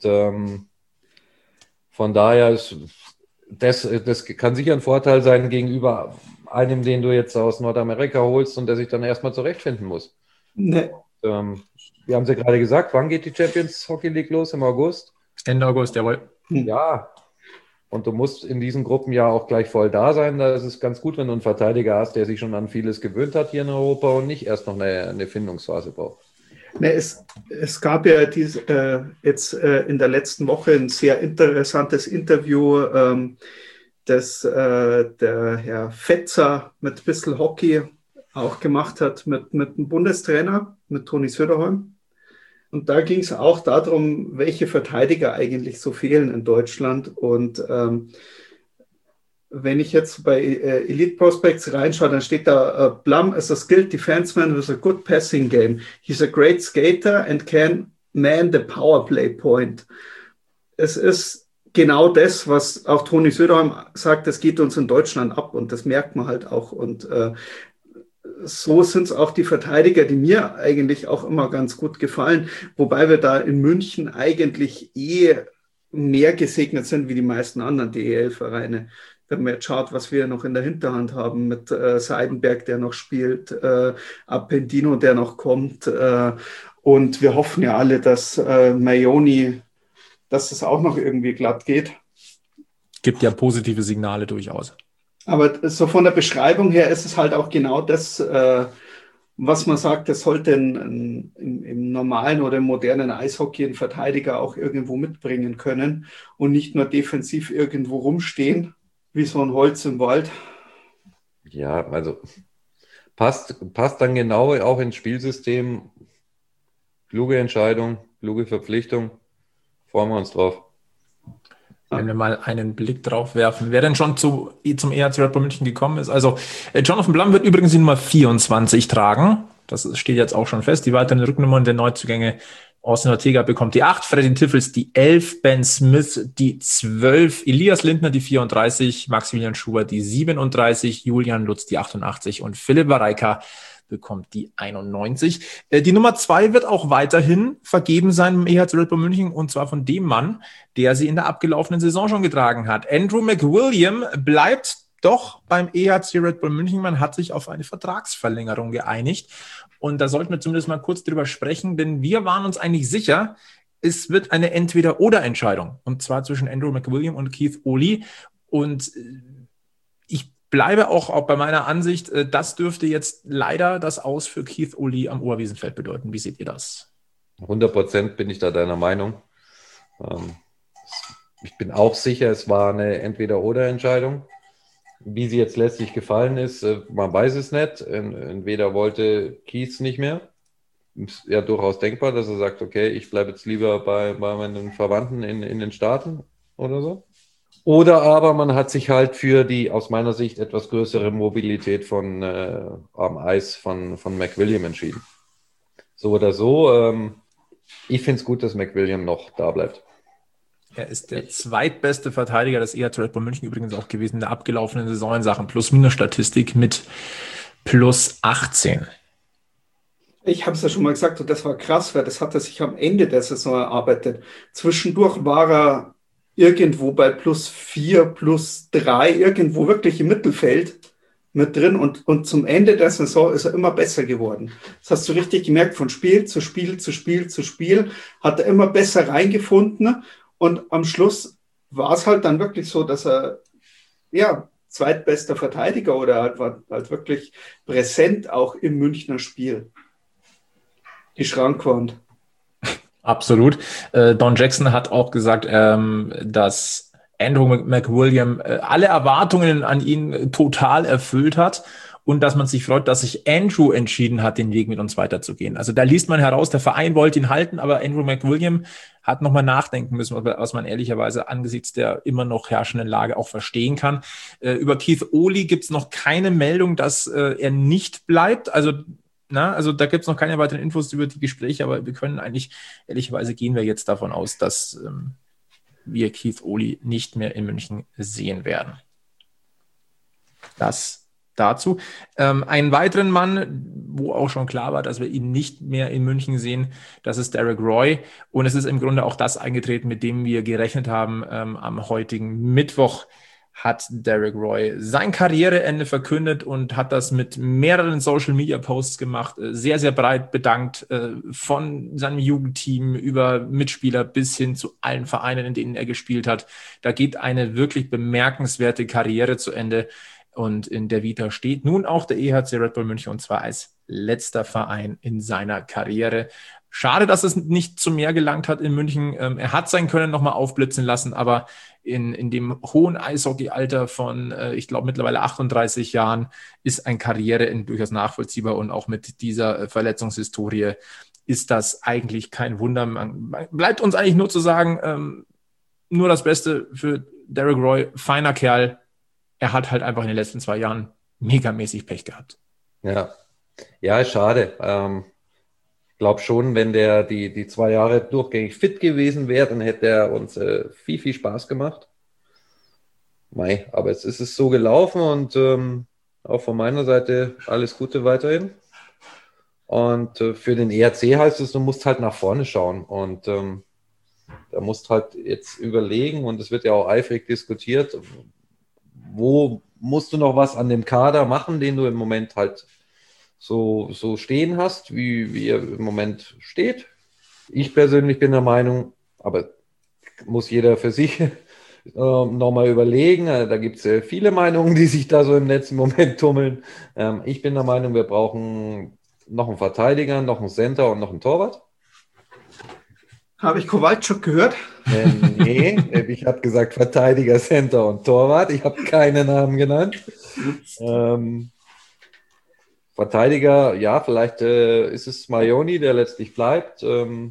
von daher ist das kann sicher ein Vorteil sein gegenüber einem, den du jetzt aus Nordamerika holst und der sich dann erstmal zurechtfinden muss. Nee. Wir haben es ja gerade gesagt, wann geht die Champions Hockey League los? Im August? Ende August, jawohl. Ja, und du musst in diesen Gruppen ja auch gleich voll da sein. Da ist es ganz gut, wenn du einen Verteidiger hast, der sich schon an vieles gewöhnt hat hier in Europa und nicht erst noch eine Findungsphase braucht. Nee, es gab ja jetzt in der letzten Woche ein sehr interessantes Interview, das der Herr Fetzer mit Bissl Hockey auch gemacht hat mit dem Bundestrainer, mit Toni Söderholm. Und da ging es auch darum, welche Verteidiger eigentlich so fehlen in Deutschland. Und wenn ich jetzt bei Elite Prospects reinschaue, dann steht da, Blum is a skilled defenseman with a good passing game. He's a great skater and can man the power play point. Es ist genau das, was auch Toni Söderholm sagt, das geht uns in Deutschland ab und das merkt man halt auch. Und so sind es auch die Verteidiger, die mir eigentlich auch immer ganz gut gefallen, wobei wir da in München eigentlich mehr gesegnet sind wie die meisten anderen DEL-Vereine. Wenn man jetzt schaut, was wir noch in der Hinterhand haben mit Seidenberg, der noch spielt, Appendino, der noch kommt. Und wir hoffen ja alle, dass Maioni, dass es auch noch irgendwie glatt geht. Gibt ja positive Signale durchaus. Aber so von der Beschreibung her ist es halt auch genau das, was man sagt, das sollte im normalen oder im modernen Eishockey ein Verteidiger auch irgendwo mitbringen können und nicht nur defensiv irgendwo rumstehen, wie so ein Holz im Wald. Ja, also passt dann genau auch ins Spielsystem. Kluge Entscheidung, kluge Verpflichtung. Freuen wir uns drauf. Wenn wir mal einen Blick drauf werfen, wer denn schon zum EHC Red Bull München gekommen ist. Also Jonathan Blum wird übrigens die Nummer 24 tragen. Das steht jetzt auch schon fest. Die weiteren Rücknummern der Neuzugänge: Austin Ortega bekommt die 8, Freddy Tiffels die 11, Ben Smith die 12, Elias Lindner die 34, Maximilian Schubert die 37, Julian Lutz die 88 und Philipp Wareika bekommt die 91. Die Nummer 2 wird auch weiterhin vergeben sein im EHC Red Bull München und zwar von dem Mann, der sie in der abgelaufenen Saison schon getragen hat. Andrew McWilliam bleibt doch beim EHC Red Bull München. Man hat sich auf eine Vertragsverlängerung geeinigt und da sollten wir zumindest mal kurz drüber sprechen, denn wir waren uns eigentlich sicher, es wird eine Entweder-oder-Entscheidung und zwar zwischen Andrew McWilliam und Keith Oli und ich bleibe auch bei meiner Ansicht, das dürfte jetzt leider das Aus für Keith Oli am Oberwiesenfeld bedeuten. Wie seht ihr das? 100% bin ich da deiner Meinung. Ich bin auch sicher, es war eine Entweder-oder-Entscheidung. Wie sie jetzt letztlich gefallen ist, man weiß es nicht. Entweder wollte Keith nicht mehr. Ist ja durchaus denkbar, dass er sagt, okay, ich bleibe jetzt lieber bei meinen Verwandten in den Staaten oder so. Oder aber man hat sich halt für die aus meiner Sicht etwas größere Mobilität am Eis von McWilliam entschieden. So oder so, ich finde es gut, dass McWilliam noch da bleibt. Er ist der zweitbeste Verteidiger des EHC Red Bull München übrigens auch gewesen in der abgelaufenen Saison in Sachen Plus-Minus-Statistik mit plus 18. Ich habe es ja schon mal gesagt, und das war krass, weil das hat er sich am Ende der Saison erarbeitet. Zwischendurch war er irgendwo bei plus 4, plus 3, irgendwo wirklich im Mittelfeld mit drin und zum Ende der Saison ist er immer besser geworden. Das hast du richtig gemerkt, von Spiel zu Spiel zu Spiel zu Spiel hat er immer besser reingefunden und am Schluss war es halt dann wirklich so, dass er zweitbester Verteidiger oder war halt wirklich präsent auch im Münchner Spiel. Die Schrankwand. Absolut. Don Jackson hat auch gesagt, dass Andrew McWilliam alle Erwartungen an ihn total erfüllt hat und dass man sich freut, dass sich Andrew entschieden hat, den Weg mit uns weiterzugehen. Also da liest man heraus, der Verein wollte ihn halten, aber Andrew McWilliam hat nochmal nachdenken müssen, was man ehrlicherweise angesichts der immer noch herrschenden Lage auch verstehen kann. Über Keith Oli gibt es noch keine Meldung, dass er nicht bleibt. Also da gibt es noch keine weiteren Infos über die Gespräche, aber wir können eigentlich, ehrlicherweise gehen wir jetzt davon aus, dass wir Keith Oli nicht mehr in München sehen werden. Das dazu. Einen weiteren Mann, wo auch schon klar war, dass wir ihn nicht mehr in München sehen, das ist Derek Roy. Und es ist im Grunde auch das eingetreten, mit dem wir gerechnet haben. Am heutigen Mittwoch hat Derek Roy sein Karriereende verkündet und hat das mit mehreren Social-Media-Posts gemacht, sehr, sehr breit bedankt, von seinem Jugendteam über Mitspieler bis hin zu allen Vereinen, in denen er gespielt hat. Da geht eine wirklich bemerkenswerte Karriere zu Ende und in der Vita steht nun auch der EHC Red Bull München und zwar als letzter Verein in seiner Karriere. Schade, dass es nicht zu mehr gelangt hat in München. Er hat sein Können nochmal aufblitzen lassen, aber in dem hohen Eishockey-Alter von, ich glaube, mittlerweile 38 Jahren ist ein Karriereende durchaus nachvollziehbar und auch mit dieser Verletzungshistorie ist das eigentlich kein Wunder. Bleibt uns eigentlich nur zu sagen, nur das Beste für Derek Roy, feiner Kerl. Er hat halt einfach in den letzten 2 Jahren megamäßig Pech gehabt. Ja, ist schade. Ich glaube schon, wenn der die 2 Jahre durchgängig fit gewesen wäre, dann hätte er uns viel, viel Spaß gemacht. Aber jetzt ist es so gelaufen und auch von meiner Seite alles Gute weiterhin. Und für den ERC heißt es, du musst halt nach vorne schauen und da musst halt jetzt überlegen und es wird ja auch eifrig diskutiert, wo musst du noch was an dem Kader machen, den du im Moment halt so stehen hast, wie er im Moment steht. Ich persönlich bin der Meinung, aber muss jeder für sich nochmal überlegen. Da gibt es viele Meinungen, die sich da so im letzten Moment tummeln. Ich bin der Meinung, wir brauchen noch einen Verteidiger, noch einen Center und noch einen Torwart. Habe ich Kowalczuk gehört? Nee, ich habe gesagt Verteidiger, Center und Torwart. Ich habe keine Namen genannt. Verteidiger, ja, vielleicht ist es Marioni, der letztlich bleibt.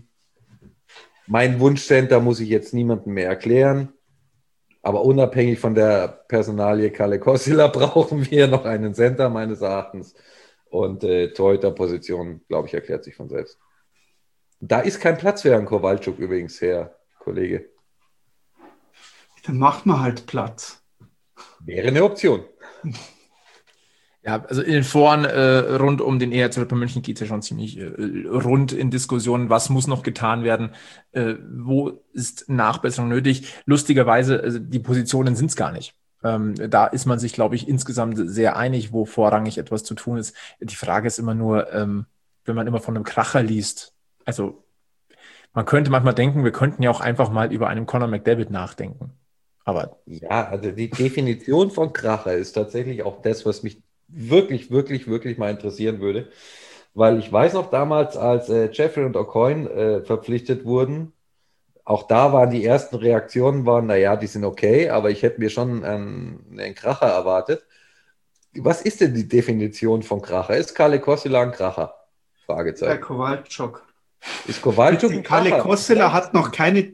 Mein Wunschcenter muss ich jetzt niemandem mehr erklären. Aber unabhängig von der Personalie Kalle Kossila brauchen wir noch einen Center meines Erachtens. Und Torhüterposition, glaube ich, erklärt sich von selbst. Da ist kein Platz für Herrn Kowalczuk übrigens, Herr Kollege. Dann macht man halt Platz. Wäre eine Option. Ja, also in den Foren rund um den EHC Red Bull München geht es ja schon ziemlich rund in Diskussionen, was muss noch getan werden, wo ist Nachbesserung nötig. Lustigerweise, also die Positionen sind es gar nicht. Da ist man sich, glaube ich, insgesamt sehr einig, wo vorrangig etwas zu tun ist. Die Frage ist immer nur, wenn man immer von einem Kracher liest, also man könnte manchmal denken, wir könnten ja auch einfach mal über einen Conor McDavid nachdenken. Aber ja, also die Definition von Kracher ist tatsächlich auch das, was mich wirklich, wirklich, wirklich mal interessieren würde. Weil ich weiß noch damals, als Jeffrey und O'Coin verpflichtet wurden, auch da waren die ersten Reaktionen, naja, die sind okay, aber ich hätte mir schon einen Kracher erwartet. Was ist denn die Definition von Kracher? Ist Kalle Kossela ein Kracher? Fragezeichen. Kowalczuk. Ist Kowalczuk ein Kalle Kracher? Kossela hat noch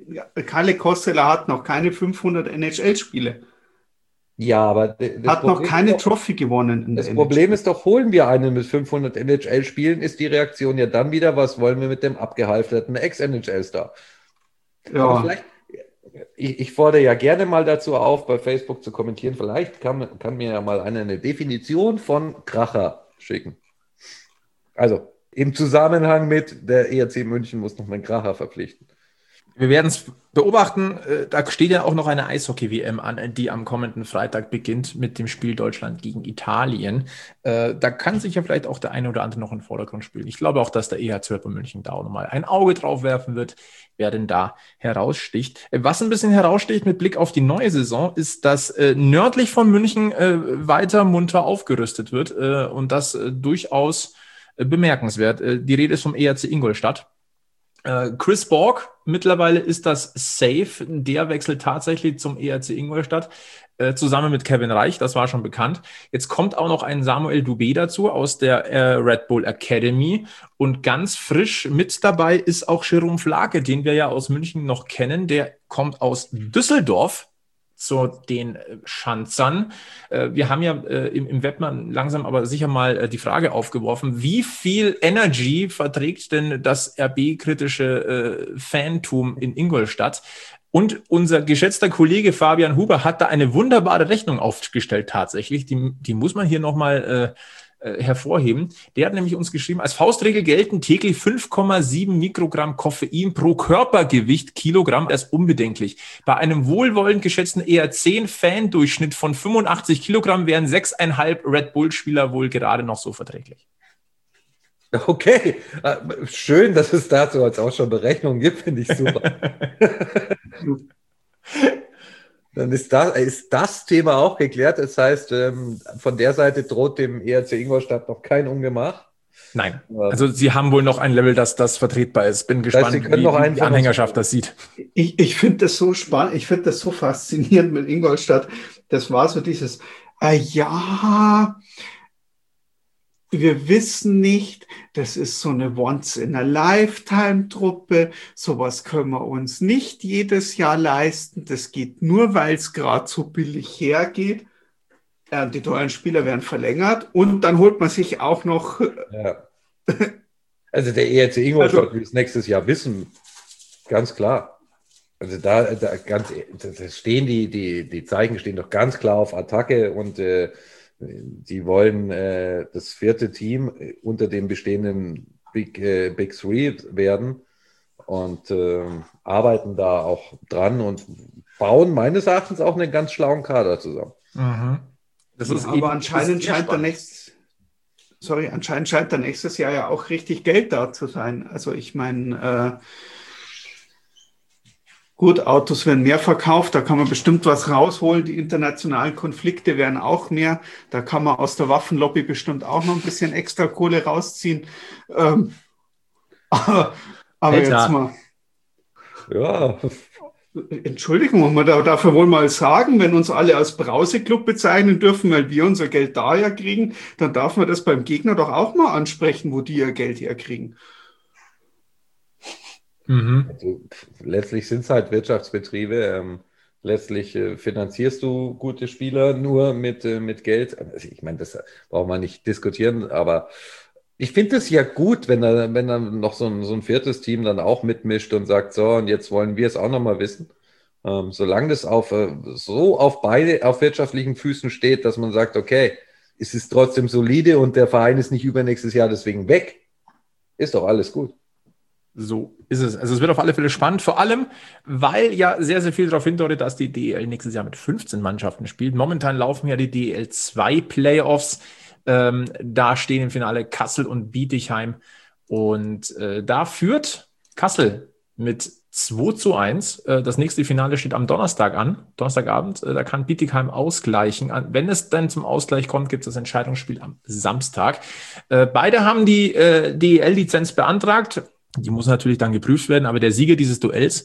keine 500 NHL-Spiele. Ja, aber Hat noch keine Trophy gewonnen in der das Problem ist doch, holen wir einen mit 500 NHL-Spielen, ist die Reaktion ja dann wieder, was wollen wir mit dem abgehalfterten Ex-NHL-Star? Ja. Vielleicht, ich fordere ja gerne mal dazu auf, bei Facebook zu kommentieren. Vielleicht kann mir ja mal einer eine Definition von Kracher schicken. Also im Zusammenhang mit der ERC München muss noch einen Kracher verpflichten. Wir werden es beobachten. Da steht ja auch noch eine Eishockey-WM an, die am kommenden Freitag beginnt mit dem Spiel Deutschland gegen Italien. Da kann sich ja vielleicht auch der eine oder andere noch in den Vordergrund spielen. Ich glaube auch, dass der EHC München da auch nochmal ein Auge drauf werfen wird, wer denn da heraussticht. Was ein bisschen heraussticht mit Blick auf die neue Saison, ist, dass nördlich von München weiter munter aufgerüstet wird und das durchaus bemerkenswert. Die Rede ist vom EHC Ingolstadt. Chris Borg, mittlerweile ist das safe. Der wechselt tatsächlich zum ERC Ingolstadt, zusammen mit Kevin Reich, das war schon bekannt. Jetzt kommt auch noch ein Samuel Dubé dazu aus der Red Bull Academy und ganz frisch mit dabei ist auch Jerome Flake, den wir ja aus München noch kennen. Der kommt aus Düsseldorf zu den Schanzern. Wir haben ja im Webmann langsam aber sicher mal die Frage aufgeworfen, wie viel Energy verträgt denn das RB-kritische Fantum in Ingolstadt? Und unser geschätzter Kollege Fabian Huber hat da eine wunderbare Rechnung aufgestellt tatsächlich. Die muss man hier nochmal hervorheben. Der hat nämlich uns geschrieben, als Faustregel gelten täglich 5,7 Mikrogramm Koffein pro Körpergewicht Kilogramm. Das ist unbedenklich. Bei einem wohlwollend geschätzten eher 10 Fan-Durchschnitt von 85 Kilogramm wären 6,5 Red Bull-Spieler wohl gerade noch so verträglich. Okay, schön, dass es dazu jetzt auch schon Berechnungen gibt, finde ich super. Dann ist das Thema auch geklärt. Das heißt, von der Seite droht dem ERC Ingolstadt noch kein Ungemach. Nein, also sie haben wohl noch ein Level, das vertretbar ist. Bin gespannt, wie die Anhängerschaft das sieht. Ich finde das so spannend, ich finde das so faszinierend mit Ingolstadt. Das war so dieses, ja, wir wissen nicht, das ist so eine Once-in-a-Lifetime-Truppe, sowas können wir uns nicht jedes Jahr leisten, das geht nur, weil es gerade so billig hergeht. Die teuren Spieler werden verlängert und dann holt man sich auch noch... Ja. Also der ERC Ingolstadt will es nächstes Jahr wissen, ganz klar. Also da stehen die Zeichen stehen doch ganz klar auf Attacke und die wollen das 4. Team unter dem bestehenden Big Three werden und arbeiten da auch dran und bauen meines Erachtens auch einen ganz schlauen Kader zusammen. Mhm. Das ist aber anscheinend scheint da nächstes Jahr ja auch richtig Geld da zu sein. Also ich meine, gut, Autos werden mehr verkauft, da kann man bestimmt was rausholen. Die internationalen Konflikte werden auch mehr. Da kann man aus der Waffenlobby bestimmt auch noch ein bisschen extra Kohle rausziehen. Aber jetzt mal. Ja. Entschuldigung, muss man dafür wohl mal sagen, wenn uns alle als Brauseklub bezeichnen dürfen, weil wir unser Geld da herkriegen, dann darf man das beim Gegner doch auch mal ansprechen, wo die ihr Geld herkriegen. Mhm. Also, letztlich sind es halt Wirtschaftsbetriebe. Letztlich finanzierst du gute Spieler nur mit Geld. Also, ich meine, das braucht man nicht diskutieren, aber ich finde es ja gut, wenn dann noch so ein 4. Team dann auch mitmischt und sagt, so, und jetzt wollen wir es auch nochmal wissen. Solange das auf wirtschaftlichen Füßen steht, dass man sagt, okay, es ist trotzdem solide und der Verein ist nicht übernächstes Jahr deswegen weg, ist doch alles gut. So ist es. Also es wird auf alle Fälle spannend, vor allem, weil ja sehr, sehr viel darauf hindeutet, dass die DEL nächstes Jahr mit 15 Mannschaften spielt. Momentan laufen ja die DEL 2 Playoffs. Da stehen im Finale Kassel und Bietigheim. Und da führt Kassel mit 2:1. Das nächste Finale steht am Donnerstagabend. Da kann Bietigheim ausgleichen. Wenn es dann zum Ausgleich kommt, gibt es das Entscheidungsspiel am Samstag. Beide haben die DEL-Lizenz beantragt. Die muss natürlich dann geprüft werden, aber der Sieger dieses Duells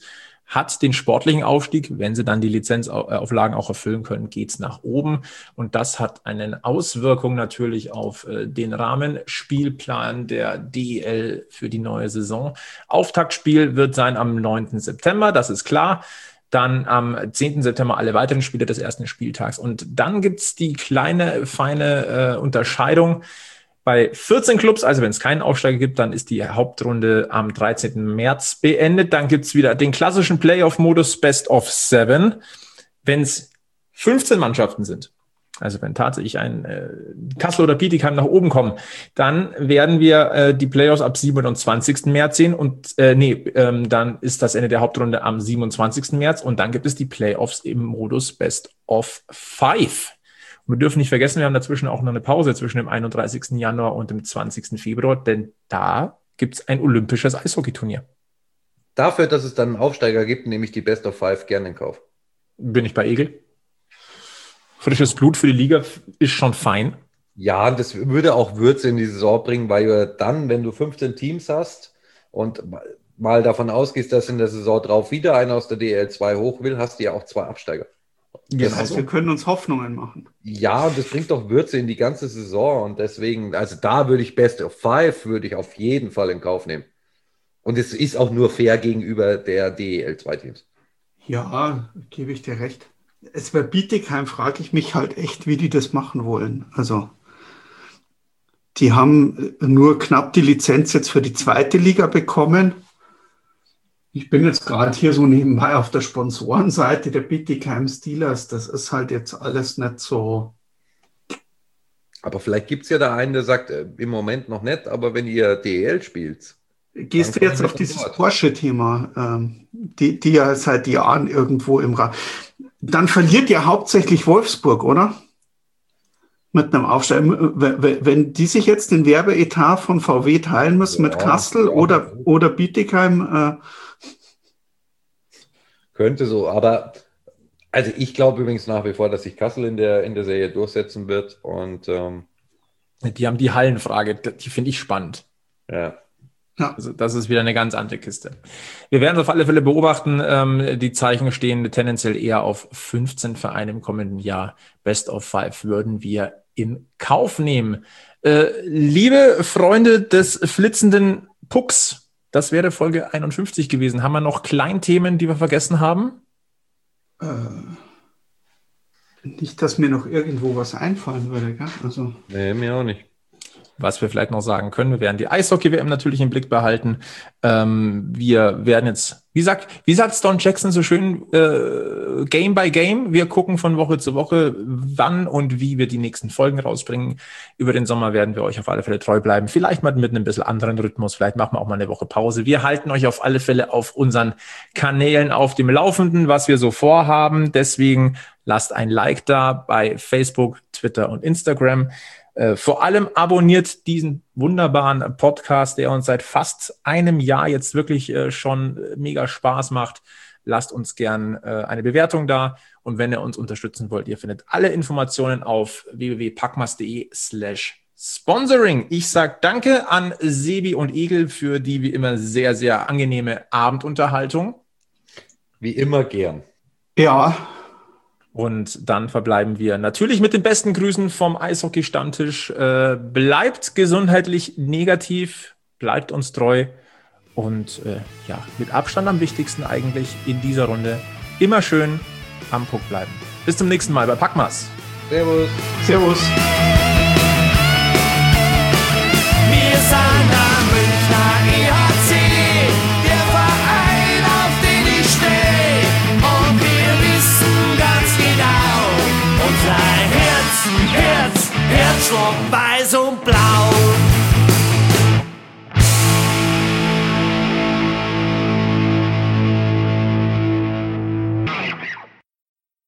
hat den sportlichen Aufstieg. Wenn sie dann die Lizenzauflagen auch erfüllen können, geht's nach oben. Und das hat eine Auswirkung natürlich auf den Rahmenspielplan der DEL für die neue Saison. Auftaktspiel wird sein am 9. September, das ist klar. Dann am 10. September alle weiteren Spiele des ersten Spieltags. Und dann gibt's die kleine, feine Unterscheidung. Bei 14 Clubs, also wenn es keinen Aufsteiger gibt, dann ist die Hauptrunde am 13. März beendet. Dann gibt's wieder den klassischen Playoff-Modus Best of 7. Wenn es 15 Mannschaften sind, also wenn tatsächlich ein Kassel oder Bietigheim nach oben kommen, dann werden wir die Playoffs ab 27. März sehen. Und dann ist das Ende der Hauptrunde am 27. März. Und dann gibt es die Playoffs im Modus Best of 5. Wir dürfen nicht vergessen, wir haben dazwischen auch noch eine Pause zwischen dem 31. Januar und dem 20. Februar, denn da gibt es ein olympisches Eishockeyturnier. Dafür, dass es dann einen Aufsteiger gibt, nehme ich die Best of 5 gerne in Kauf. Bin ich bei Egel? Frisches Blut für die Liga ist schon fein. Ja, das würde auch Würze in die Saison bringen, weil du dann, wenn du 15 Teams hast und mal davon ausgehst, dass in der Saison drauf wieder einer aus der DL2 hoch will, hast du ja auch 2 Absteiger. Das heißt, wir können uns Hoffnungen machen. Ja, und das bringt doch Würze in die ganze Saison und deswegen, also da würde ich Best of 5 würde ich auf jeden Fall in Kauf nehmen. Und es ist auch nur fair gegenüber der DEL2-Teams. Ja, gebe ich dir recht. Es wäre Bietigheim, frage ich mich halt echt, wie die das machen wollen. Also, die haben nur knapp die Lizenz jetzt für die zweite Liga bekommen. Ich bin jetzt gerade hier so nebenbei auf der Sponsorenseite der Bietigheim Steelers. Das ist halt jetzt alles nicht so. Aber vielleicht gibt es ja da einen, der sagt, im Moment noch nicht, aber wenn ihr DEL spielt. Gehst du jetzt auf dieses Porsche-Thema, die ja seit Jahren irgendwo im Rahmen. Dann verliert ja hauptsächlich Wolfsburg, oder? Mit einem Aufstieg. Wenn die sich jetzt den Werbeetat von VW teilen müssen mit Kassel oder Bietigheim. Könnte so, aber also ich glaube übrigens nach wie vor, dass sich Kassel in der Serie durchsetzen wird. Und die haben die Hallenfrage, die finde ich spannend. Ja. Also das ist wieder eine ganz andere Kiste. Wir werden es auf alle Fälle beobachten. Die Zeichen stehen tendenziell eher auf 15 Vereine im kommenden Jahr. Best of 5 würden wir in Kauf nehmen. Liebe Freunde des flitzenden Pucks, das wäre Folge 51 gewesen. Haben wir noch Kleinthemen, die wir vergessen haben? Nicht, dass mir noch irgendwo was einfallen würde, gell? Also. Nee, mir auch nicht. Was wir vielleicht noch sagen können, wir werden die Eishockey-WM natürlich im Blick behalten. Wir werden jetzt, wie sagt Don Jackson so schön, Game by Game. Wir gucken von Woche zu Woche, wann und wie wir die nächsten Folgen rausbringen. Über den Sommer werden wir euch auf alle Fälle treu bleiben. Vielleicht mal mit einem bisschen anderen Rhythmus. Vielleicht machen wir auch mal eine Woche Pause. Wir halten euch auf alle Fälle auf unseren Kanälen auf dem Laufenden, was wir so vorhaben. Deswegen lasst ein Like da bei Facebook, Twitter und Instagram. Vor allem abonniert diesen wunderbaren Podcast, der uns seit fast einem Jahr jetzt wirklich schon mega Spaß macht. Lasst uns gern eine Bewertung da. Und wenn ihr uns unterstützen wollt, ihr findet alle Informationen auf www.packmas.de/sponsoring. Ich sage danke an Sebi und Egel für die wie immer sehr, sehr angenehme Abendunterhaltung. Wie immer gern. Ja. Und dann verbleiben wir natürlich mit den besten Grüßen vom Eishockey-Stammtisch. Bleibt gesundheitlich negativ, bleibt uns treu und mit Abstand am wichtigsten eigentlich in dieser Runde immer schön am Puck bleiben. Bis zum nächsten Mal bei Packmas. Servus. Servus. Wir sind am Münchner EHC, der Verein, auf den ich stehe. Und wir wissen ganz genau, unser Herzschlag weiß und blau.